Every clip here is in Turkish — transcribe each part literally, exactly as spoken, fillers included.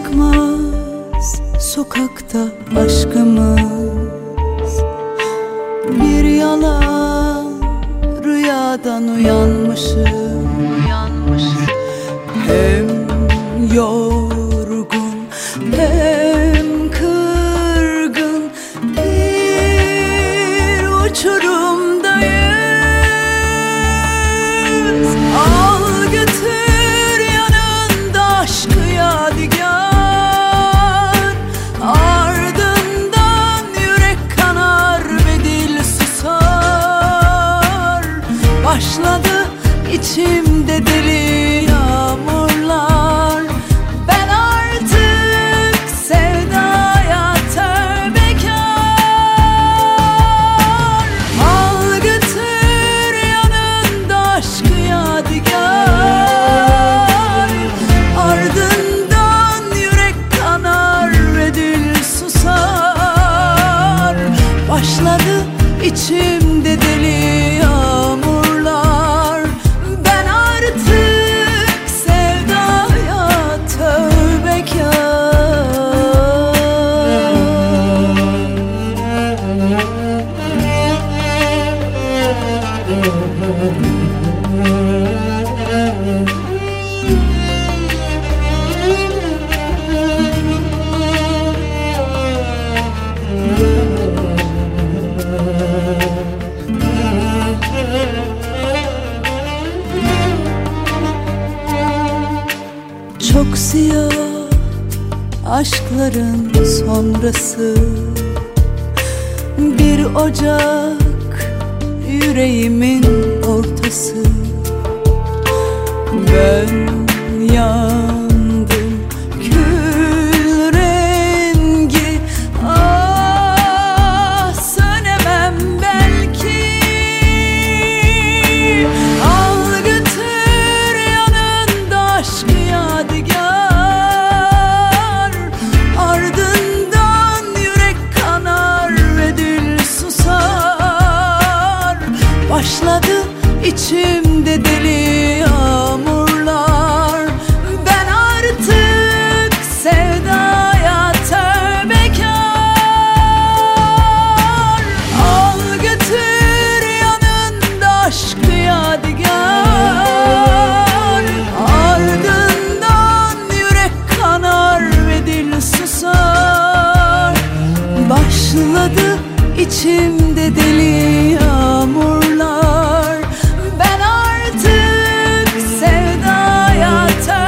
çıkmaz sokakta aşkımız. Bir yalan rüyadan uyanmışım, uyanmışım. Hem yorgun hem kırgın bir uçurumdayız. Al götür yanında aşkı yadigar, ardından yürek kanar ve dil susar. Başladı içimde deli yağmurlar, ben artık sevdaya tövbekar. Al götür yanında aşkı yadigar, ardından yürek kanar ve dil susar. Başladı içimde deli yağmurlar, ben artık sevdaya tövbekar. Çok siyah aşkların sonrası, bir ocak yüreğimin ortası. Ben yandım kül rengi, ah sönemem belki. Al götür yanında aşkı yadigar, ardından yürek kanar ve dil susar. Başladı içimde deli yağmurlar, ben artık sevdaya tövbekar. Al götür yanında aşkı yadigar, ardından yürek kanar ve dil susar. Başladı içimde deli yağmurlar, ben artık sevdaya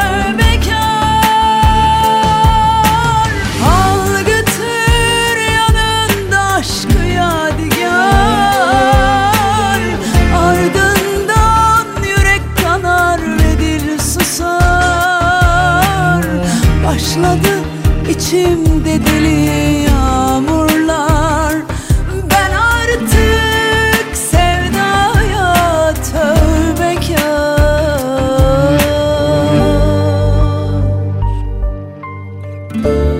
tövbekar. Al götür yanında aşkı yadigar, ardından yürek kanar ve dil susar. Başladı içimde deli yağmurlar, ben artık sevdaya tövbekar.